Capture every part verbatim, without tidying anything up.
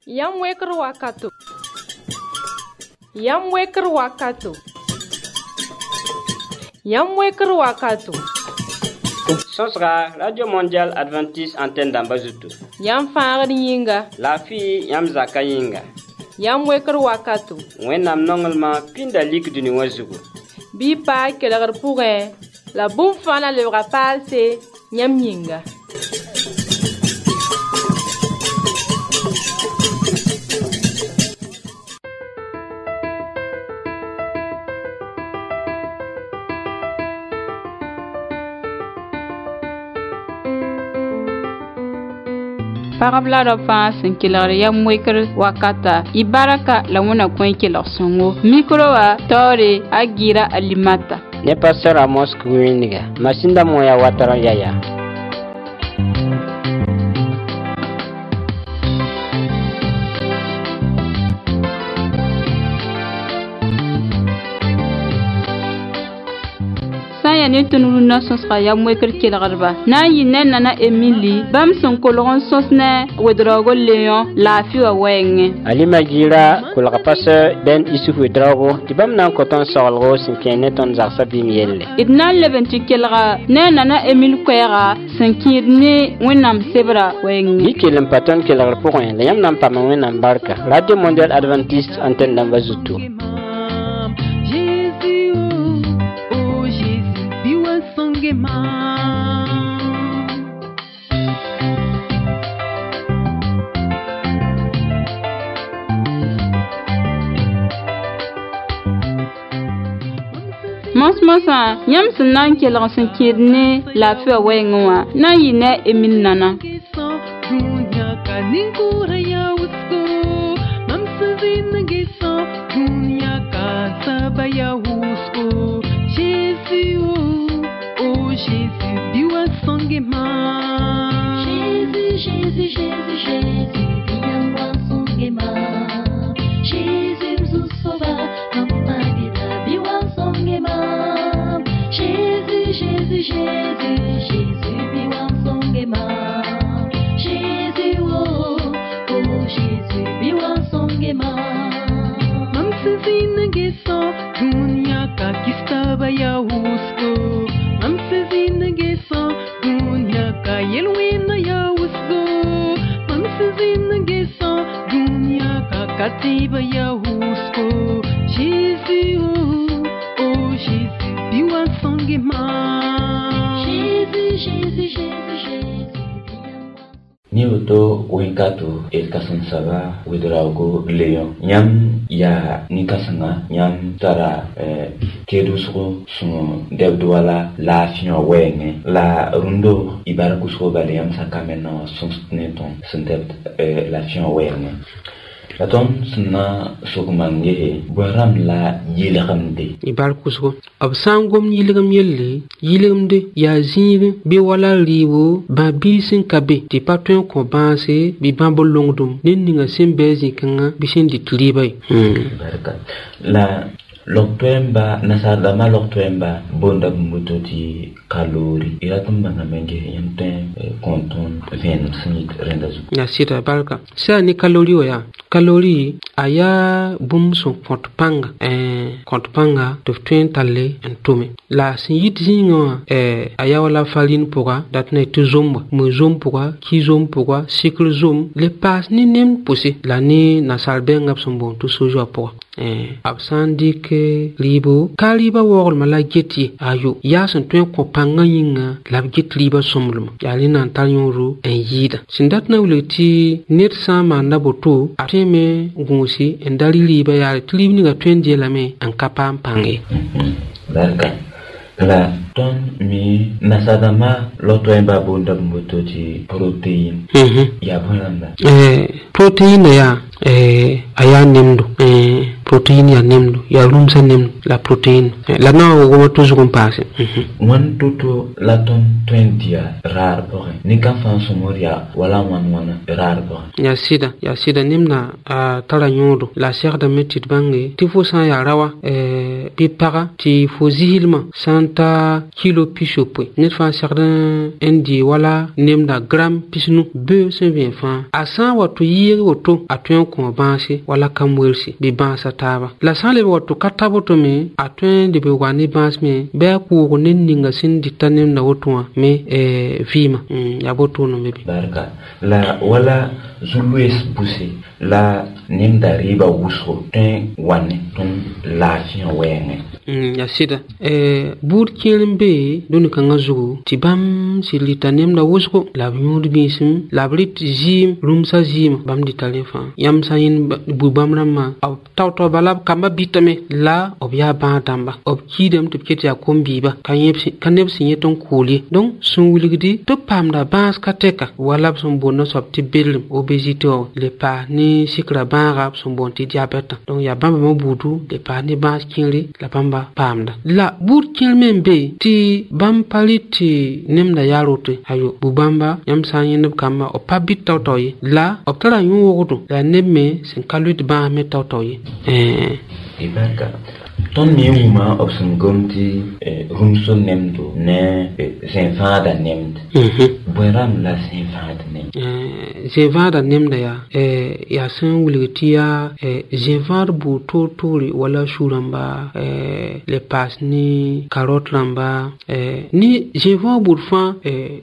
Yam wekr wakato. Yam wekr wakato. Yam wekr wakato. Sosra Radio Mondial Adventiste Antenne d'Ambazutu. Yam faar yinga. La fille Yam Zaka yinga. Yam wekr wakato. Wenam nongelma pinda lik du niwazugu. Bi pa kelegr pourrin. La boum fana le rapal c'est Yam yinga. Parabla da fa sin kilar ya mwekar wakata ibaraka la wana kwen kilar songo mikro wa tore agira alimata ne pastor Amos Kuiniga masinda moya watara yaya ne tunulu na sosra ya mwekar kilarba na yinne nana Emily bam son kolon sosne wedrogo leon la fiwa wenge alima gira kulaka pasa ben isufu wedrogo tibam nan koton solgo sinkene ton zaksa bimyelle idna leventi kilara ne nana Emily kwera sankirne wenam sebra wenge ikelem paton kilar point yam nam pama wenam barka Radio Mondial Adventiste Antenne d'Ambazutu. Mos mosa yam sinan ke la san kidne la fi wenwa na yine emin nana dunya kaningura ya usko mamsizin gisa dunya ka sabaya usko Jesus oh Jesus biwa songema Jesus Jesus Jesus Jesus biwa songema Jesus nous sauva notre vida biwa songema Jesus Jesus Jesus Jesus biwa songema Jesus oh oh Jesus biwa songema mamsizin gisa dunya ka kistaba ya usko mamsizin gisa dunya ka yelwina ya usko mamsizin gisa dunya ka katiba ya usko Jesus oh oh Jesus biwa songema Jesus Jesus Jesus Jesus Niuto winkatu el kasansaba widraugo leon nyam ya nikasanga nyam tara eh, kedusgo sumo debdwala la fion wenge la rundo ibarakusgo baliam sakameno sonsneton sendebt eh, la fion wenge la ton sna sokmange boram la yilegamde ibarkusgo absangom yilegam yelle yilegamde ya zire be wala riwo ba bisin kabe ti patwen ko banse bi bambol longdum ninga sembezi kanga bisin di tribay hmm baraka la L'octoemba, nasadama l'octoemba, bonda mutoti kalori. Iratumba na menge yenten konton ven snit rendazu. Ya sita barka. Sa ni kalori oya. Kalori aya bumso kontpanga. Eh kontpanga doftuen tale entume. La sinit zingo eh aya wala faline poga datne tu zomba. Mu zom poga, ki zom poga, cycle zom. Le pas ni nem poussé. La ni nasalben ngapsombo tu sojo poga. Eh absandi ke libo kaliba wogol mala geti ayo yasan tuen ko panga yinga lab get liba somlum yali nan talnyoro en yida sindat na wuleti net sama na boto ateme gunsi en dali liba yali tlibni ga tuen die lame an kapam pange barka la ton mi nasadama loto emba bonda mototi protein mhm ya bonanda eh protein ya eh aya nimdo eh protéine ya nemdo ya rumsa nem la protéine la na o go toujours on passe wan toto la ton twenty ya rar pore ni ka fan somoria wala wan wan rar pore ya sida ya sida nemna a tara nyodo la serre de métit bangi ti fo san ya rawa euh pi para ti fo zihilma santa kilo pisopwe net fa serre indi wala nemda gram pisnu be se bien fa a san wato yiri wato atun ko bansi wala kamwelsi bi bansa taba la san le wato katabo to me atun de be wani bans me be ku nen ninga sin ditanem na wato me eh vima ya boto no mebi barka la wala zulwes busi la nemda riba wuso ten wane ton la fian wenge mm ya sida eh bur kilimbe doni kanga zugo tibam silita nemda wusko la nyudu bisim la brit jim rumsa jim bam di talefa yam sayin bu bamrama aw tawto balab kamba bitame la obya ba damba ob kidem to ketia kombiba kanyepsi kanepsi yeton kuli donc sun wuligdi to pamda bas kateka wala son bonno sop ti belim obésité le pa ni sikra ba son bon ti diabète donc ya bamba mo budu le pa ni bas kinri la bamba pamda la bur kilmembe ti bam paliti nemda yarote ayo bu bamba yam sayin kamba o pabit tawtoyi la optara yu wogoto la nemme sin kalut ba me tawtoyi eh ibarka ton niuma option gomti rumso nemdo ne zenfada nemd boram la zenfada nem eh zenfada nemda ya eh ya san wulgitiya eh zenfar bu to tori wala shuramba eh le pas ni carotte lamba eh ni zenfar bu fa eh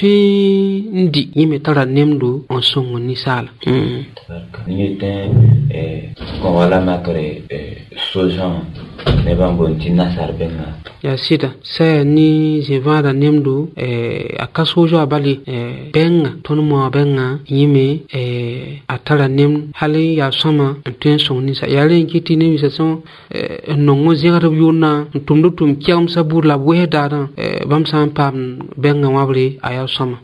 sintui ndi yime tara nemdo on songo ni sala mm ni ten eh ko wala makore eh sojan ne bambo ntina sarbenga ya sida sa ni jevada nemdo eh akasojo abali eh benga tono mo benga yime eh atara nem hali ya sama tun son ni sa yale kiti ne wisa son eh nongo zigara yuna tumdo tum kiam sabur la weda dan eh bam sam pam benga wabli aya sama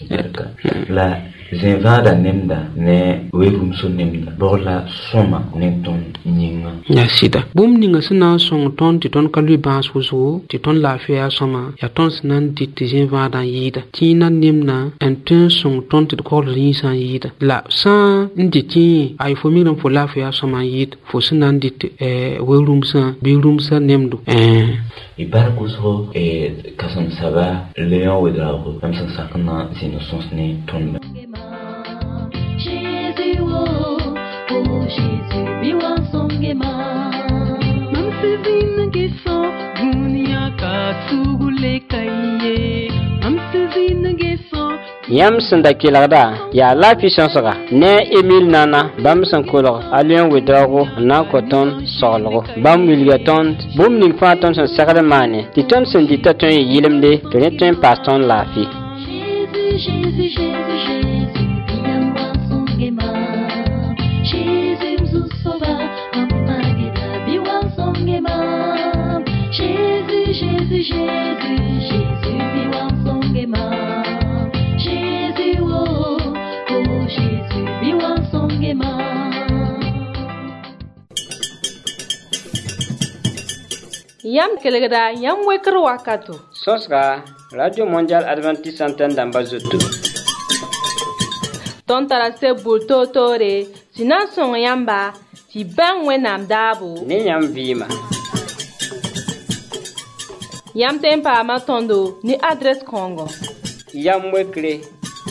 la zenvada nemda ne wegum so nemda borla soma ne ton nyinga ya sida bum ninga sina song ton ti ton kalu ba susu ti ton la fia soma ya ton sinan ti ti zenvada yida ti nan nemna en ton song ton ti ko ri san yida la san ndi ti ay fo mi ran fo la fia soma yid fo sinan dit eh wegum sa bi rum sa nemdu eh ibar kuso e kasan saba leon wedrago am san sakna sinosons ne ton Jésus, oh, oh Jésus, biwa songema. Mamsizina geso, dunia kasugule kaiye. Mamsizina geso. Yam senda kilagda ya la puissance ga ne Emile nana bam san kolor alien wedrago na koton solgo bam wilgaton bum ning faton san sagada mane ti ton sen ditaton yilemde to ne ton paston la fi Jésus, Jésus, Jésus, Jésus. Jésus nous sauva, Amageda biwa songema. Jésus, Jésus, Jésus, Jésus biwa songema. Jésus, oh, oh Jésus biwa songema. Yam kelegda yam wekr wakato. Sosga Radio Mondial Adventiste Antenne d'Ambazoto. Ton tarase bulto tore, tina son yamba, ti ben wenam dabu. Ne yam vima. Yam tempa matondo, ni adresse Congo. Yam wekre.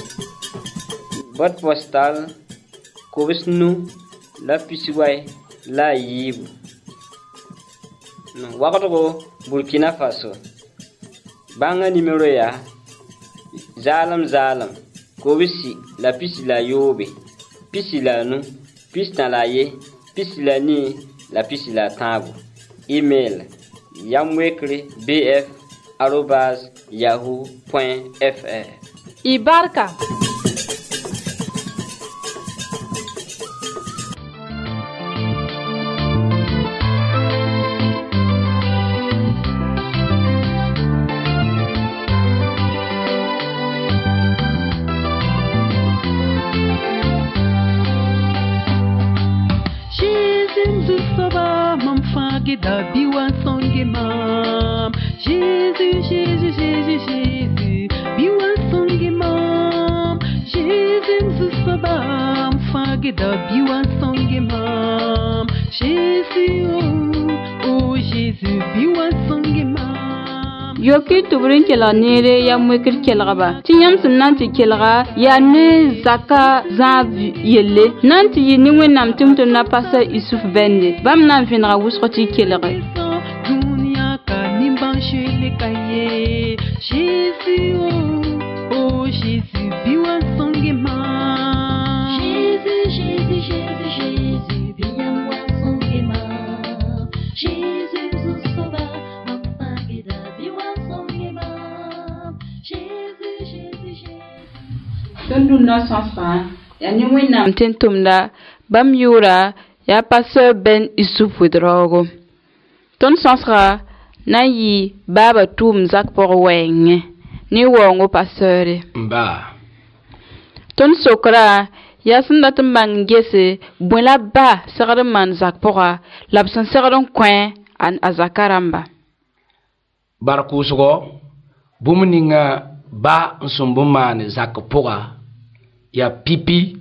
Boîte postale, Kovisnu, la Pisiway, la Yib. No, Wakato, Burkina Faso. Banga numéro ya. Zalam Zalam. Kovisi la pisi la yobe, pisi la nu, pisi na la ye, pisi la ni, la pisi la tabu. Email yamwekre bf arobase yahoo point fr. Ibarka. Jésus nous sauve. biwa songe mam. Jésus, Jésus, Jésus, Jésus, biwa songe mam. Jésus, sabam, fageda biwa songe mam. Jésus, oh, oh Jésus, biwa songe mam. Yoki tubrin kela nere ya mwekir kelgaba. Tinyam sim nanti kelga ya ne zaka zav yelle. Nanti yi ni wenam timtum na pasa Isuf bende. Bam nan vinra wuskoti kelga. Dunia ka nimbanche le kaye. Jésus, oh, oh Jésus, biwa songe mam. Jésus, Jésus, Jésus, Jésus, biwa songe mam. Jésus, nous sauva. Tondu na sansa ya ni wenam tentumda bam yura ya passer ben Isuf widrogo. Ton sansra na yi baba tum zak por wenge ni wongo passeure. Mba. Ton sokra ya sanda tumbang gese bwela ba sagara man zak pora labsan sagaron kwen an azakaramba. Barkusgo bumuninga ba nsumbumane zak pora ya pipi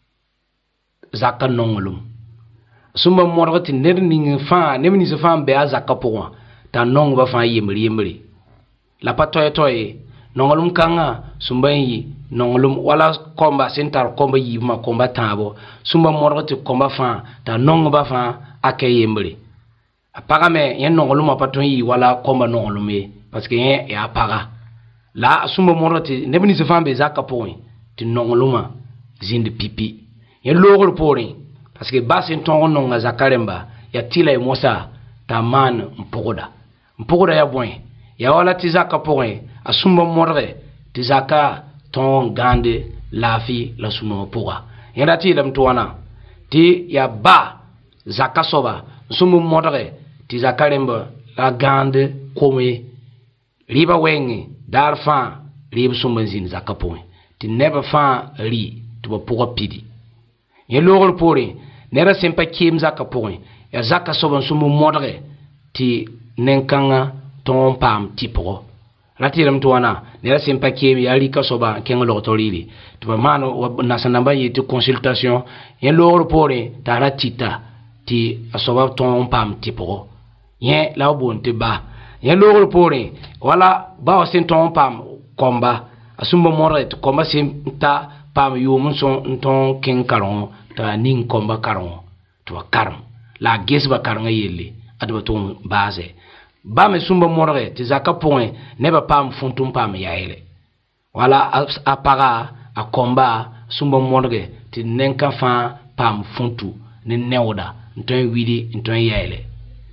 zaka nongolum sumba morgati nerning fa nemni se fa be azaka pora ta nong ba fa yemri yemri la patoy toy nongolum kanga sumba yi nongolum wala komba sentar komba yi ma komba tabo sumba morgati komba fa ta nong ba fa ake yemri apaga me yen nongolum patoy yi wala komba nongolum e parce que yen ya paga la sumba morgati nebni se fa be zaka pora ti nongoluma zindi pipi ya logol pori parce que basin ton nonga zakaremba ya tila e mosa ta man mpogoda mpogoda ya boy ya wala ti zaka pori asumba morre ti zaka ton gande lafi la suno poga ya dati lam tuwana ti ya ba zaka soba sumba morre ti zakaremba la gande kome riba wengi darfa rib sumba zin zaka pori ti neba fa ri to poga pidi ye logol pori nera sempa kim zaka pori ya zaka soban sumu modre ti nenkanga ton pam tipo ratiram to wana nera sempa kim ya rika soba kenga lotorili to mano nasanamba yiti consultation ye logol pori taratita ti asoba ton pam tipo ye lawbon te ba ye logol pori wala ba sen ton pam komba asumba moret komba simta pam yumun son ton ken karon ta nin komba karon to karam la gesba karanga yelle adba ton base ba me sumba moret ti zaka point neba pam funtum pam yaele wala apara a komba sumba moret ti nenka fa pam funtu ni newda nton widi nton yaele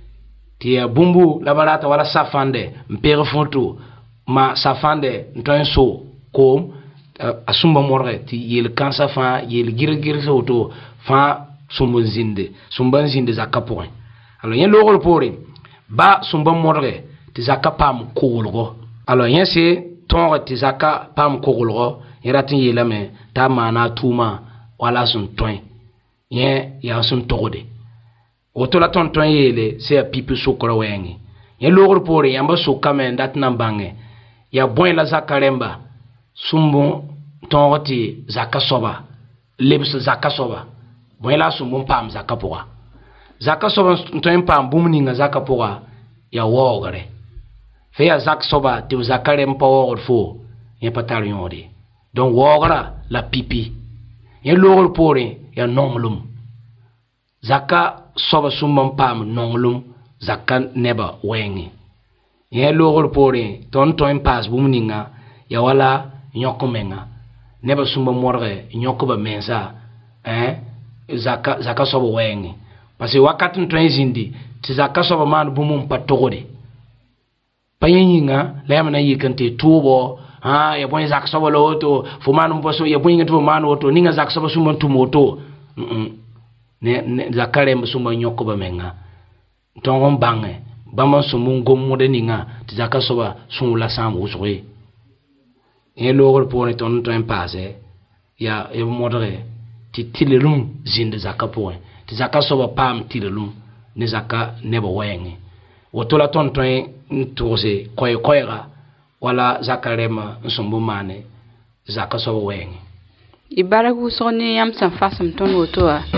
ti bumbu la barata wala safande mpere funtu ma safande nton so kom asumba morre ti yel kansa fa yel girgir soto fa sumba zinde sumba zinde zakka point alors yen logol pore ba sumba morre ti zakka pam kogolgo alors yen se ton ti zakka pam kogolgo yeratin yelame ta mana tuma wala sun toin yen ya sun togode oto la ton ton yele se pipi sokoro wengi yen logol pore yamba sokame ndat nambange ya boy la zakaremba sumbu tongoti zaka soba lebs zaka soba boyla sumbu pam zaka poa zaka soba ntoin pam bumni nga zaka poa ya wogare fe ya zaka soba te zakare mpo fo ya patarion donc wogara la pipi ya logol pore ya nonglum zaka soba sumbu pam nonglum zaka neba wengi ya logol pore ton ton pas bumni nga ya wala nyokomenga neba sumba morge nyokoba mensa eh zaka zaka sobo wengi parce que wakati ntwen zindi ti zaka sobo man bumum patogode payinga lemna yikante tubo ha ya bon zaka sobo loto fu man mboso ya bon ngatu man woto ninga zaka sobo sumba tumoto mm ne zakare sumba nyokoba menga tongon bange bama sumun gomude ninga ti zaka sobo sunula sam uswe et l'or pour ton temps passé ya e modre ti tilelum zinde zaka point ti zaka soba pam tilelum ne zaka ne bo wenge woto la ton ton ntose koy koyra wala zakarema nsumbu mane zaka so wenge ibaragu soni yam san fasam ton woto a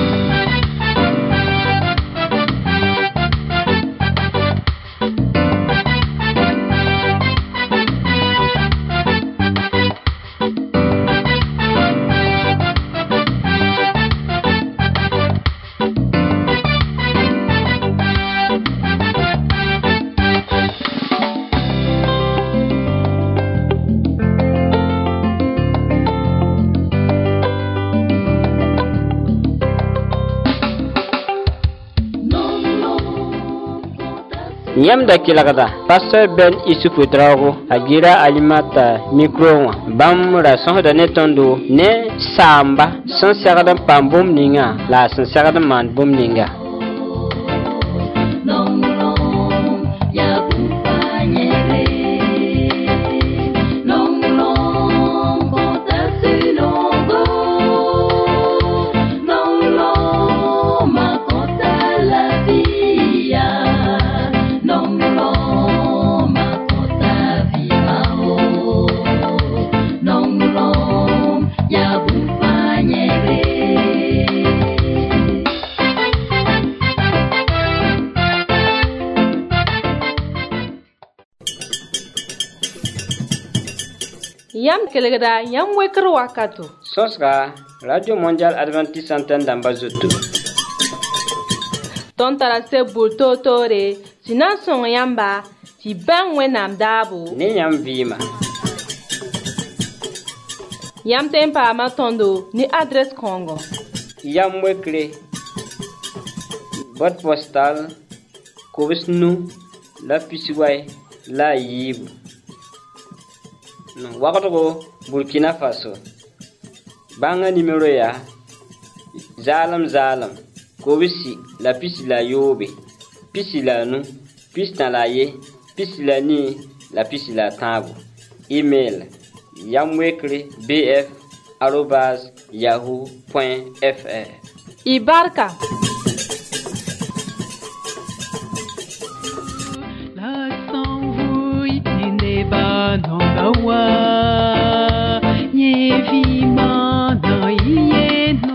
Yam da kilagada Pasteur Ben Isufu Drago agira alimata micro bam rason da netondo ne samba sans serada pambum ninga la sans serada man bum ninga Yam kelegada yam wekr wakato. Sosra Radio Mondial Adventiste Antenne d'Ambazoto. Ton tarase bulto tore sinan son yamba ti ben wenam dabu. Ne yam vima. Yam tempa matondo ni adresse Congo. Yam wekre boîte postale Kovisnu la Pisiway la Yibu. No, wakato Burkina Faso. Banga numéro ya Zalam Zalam Kobisi la pisi la yobe pisi la nu pisi na la ye pisi la ni la pisi la tabu. Email yamwekre bf arobase yahoo point fr. Ibarka La s'envouille du débat number one. Yevima na yeno.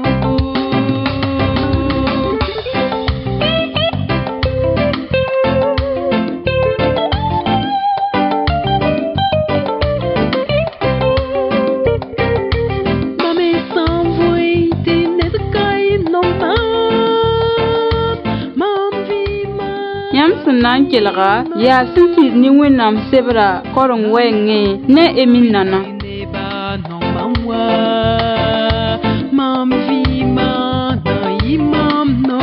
Mame s'envouille du nedkai noma. Mam vima. Yam sunan kelga ya sinti ni wenam sebra korong wenge ne emin nana Neba no mamwa. Mam vima na imam no.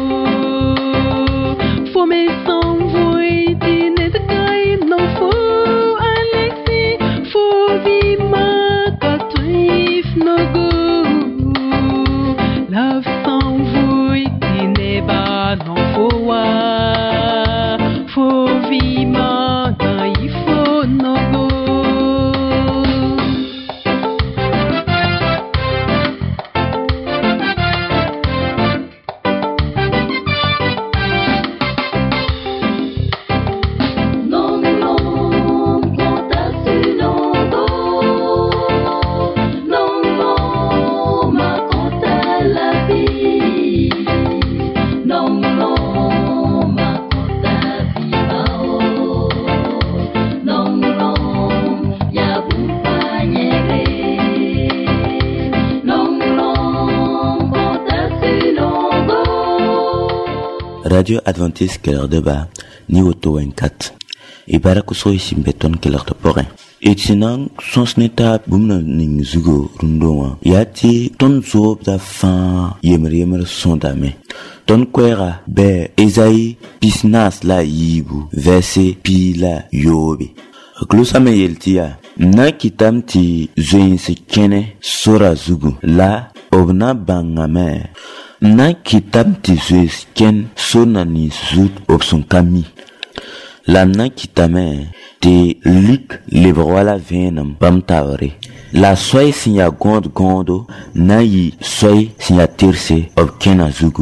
Faut me s'envoyer du nedkai no fo Alexi. Faut vima katuif no go. Love s'envoyer du neba no fo wa. Faut vima na ifo no go. Radio Adventiste Keller de Ba, ni auto vingt-quatre. Et barakuso isimbeton Keller de Porin. Et sinon, son sneta bumna ning zugo rundonga. Yati ton zob da fan yemer yemer sondame. Ton kwera be Esaïe pisnas la yibu verset pi la yobe. Glusame yeltia. Na kitam ti zoin se kene sora zugu. La obna bangame. Na kitam ti zois ken sona ni zut op son kami. La na kitame te lik lebroa la venam bam tawre. La soy sinya gond gondo na yi soy sinya terse op kena zugu.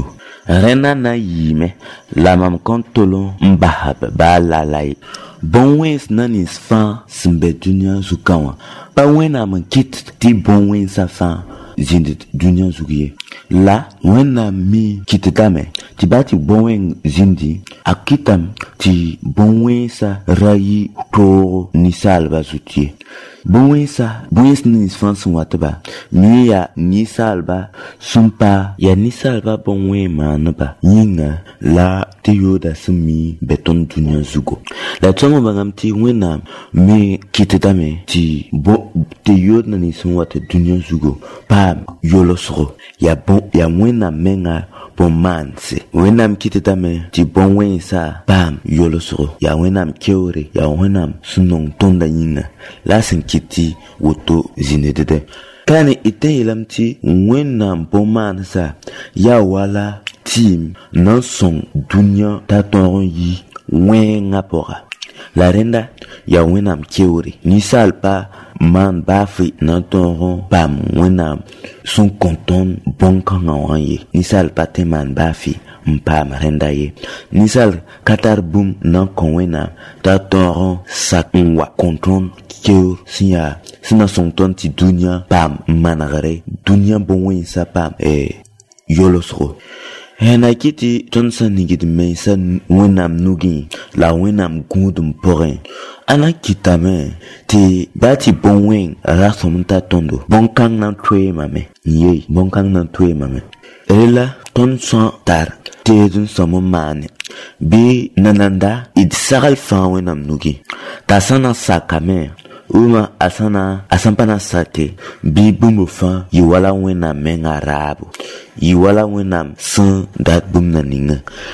rena na yime la mam kontolo mbahab ba la lai bon wens na nis fa simbe dunya zukawa ba wena man kit ti bon wens sa fa zindit dunya zugiye la wena mi kitidame ti bati bon wen zindi akitam ti bon wensa rayi to ni salba zutie bon wensa bon wens ni fan sun wataba ni ya ni salba sumpa ya ni salba bon wen manaba yinga la te yoda sumi beton dunya zugo la tongo bangam ti wena mi kitidame ti bo te yoda ni sun wata dunya zugo pa yolosro ya bon ya wena menga bon manse wenam kitidame ti bon wensa bam yolosro ya wenam keore ya wenam sunong tonda yinga la sin kiti woto zinedede kani ite yelamti wenam bon mansa ya wala tim non son dunya taton yi wenga pora la renda ya wenam keore ni salpa man bafi na toron pam wenam son konton bon kangawaye ni salpa te man bafi mpam renda ye ni sal katar bum na konwena ta toron sakwa konton keur siya sina son ton ti dunya pam managare dunya bon wensa pam eh yolosro hena kiti tonsa nigid mensa wenam nugi la wenam gudum porin ana kitame ti bati bon wen rasomta tondo bon kang nan twe mame ye bon kang nan twe mame ela ton son tar te dun somo mane bi nananda id sagal fa wenam nugi tasana sakame uma asana asampana sate bi bumbo fa yiwala wena menga rabu yiwala wena sun dat bumna ninga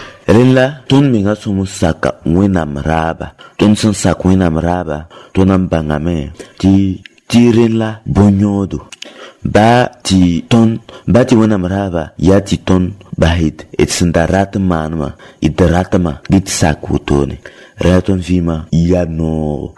rela ton menga somo saka wena maraba ton sun sak wena maraba tonam bangame ti tirela bonyodo ba ti ton ba ti wena maraba ya ti ton bahid et sindarat manma idratma dit sak wotone raton vima ya no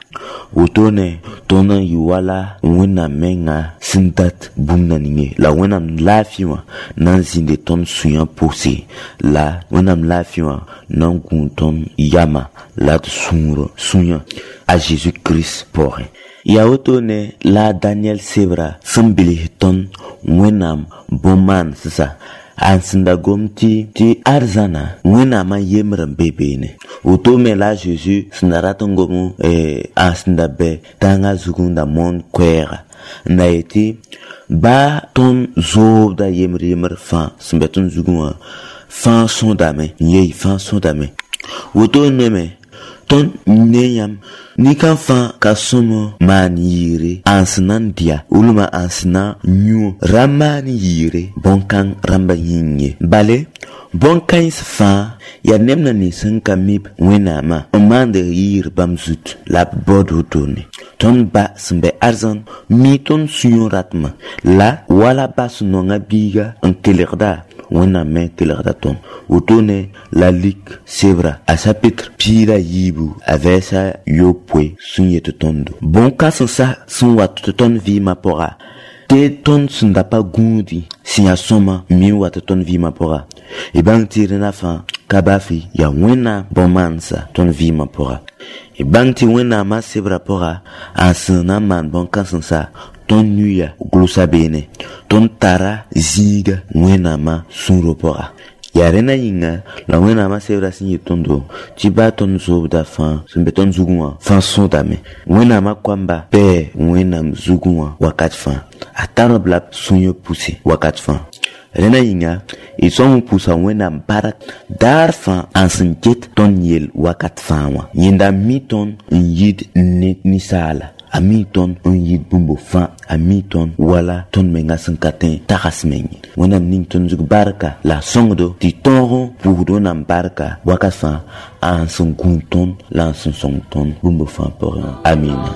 wotone tona yuwala wena menga sindat bumna ninge la wena lafiwa nan zinde ton suyan pose la wena lafiwa nan gunton yama la sunro suyan a Jésus Christ pour ya wotone la Daniel Sebra sambili ton wenam boman sisa ansinda gomti ti arzana wena ma yemran bebene uto me la Jésus snaraton gomu eh ansinda be tanga zugunda mon kwera na eti ba ton zo da yemri yemr fa smbeton zuguma fa son dame yei fa son dame uto neme ton neyam ni kan fa ka somo man yire ansinan dia uluma ansina nyu ramani yire bonkan ramba yinye bale bonkan fa ya nemna ni sun kamib wenama omande yir bamzut la bodu toni ton ba smbe arzan mi ton suyon ratma la wala bas no ngabiga en telerda wena men telerda ton utone la lik sevra a chapitre pira yibu avesa yopwe sunye tondo bon kasan sa sun wat ton vi mapora te ton sunda pa gundi si asoma mi wat ton vi mapora e bang tire na fa kabafi ya wena bomansa ton vi mapora e bang ti wena ma sevra pora asana man bon kasan sa ton nuya glusa bene ton tara ziga wena ma sunropora yarena yinga la wena ma sevra sinye tondo tiba ton zobda fan simbe ton zugwa fan sondame wena ma kwamba pe wena mzugwa wakat fan atano blab sunyo pousse wakat fan rena yinga isom poussa wena barak dar fan ansinket ton yel wakat fan wa yinda miton yid net ni sala amiton un yid bumbo fan amiton wala ton menga sankaten takas mengi wena nington zug barka la songdo ti tonro pour donam barka wakat fan an son gunton la son songton bumbo fan pour amina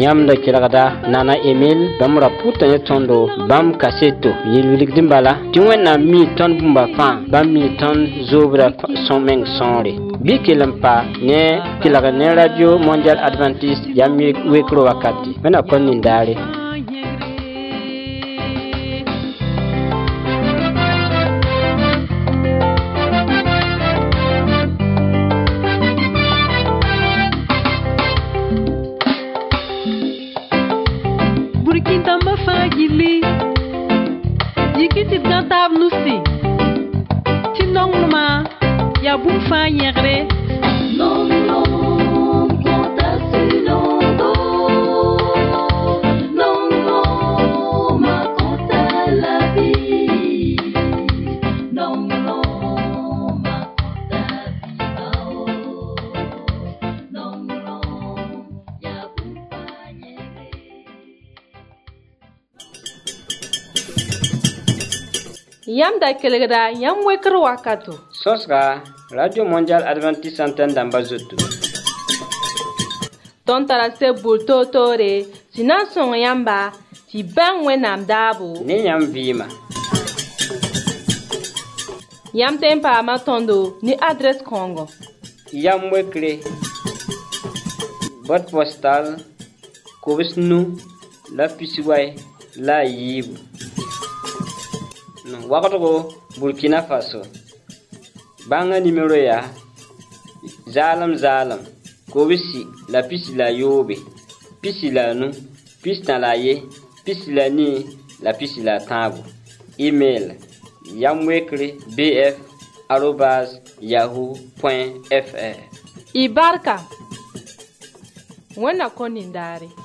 yam da kelgda nana Emil bamra puta ne tondo bam kaseto yilwilik dimbala ti wena mi ton bumba fa bam mi ton zobra son meng sonre bi kelampa ne kelga ne radio mondial adventiste yam wekro wakati mena konni ndare Yam da kelgda yam wekro wakato. Sosga Radio Mondial Adventiste Antenne d'Ambazotu. Ton tarase bulto tore, sinan son yamba, ti bang wenam dabo. Ni yam vima. Yam tempa matondo ni adres Congo. Yam wekre. Boîte postale Kobisnu la Pisiway la Yibu. No, wakato Burkina Faso. Banga numero ya Zalam Zalam Kobisi la pisi la yobe pisi la nu pisi la ye pisi la ni la pisi la tabu. Email yamwekre bf arobase yahoo point fr. Ibarka wana konindari.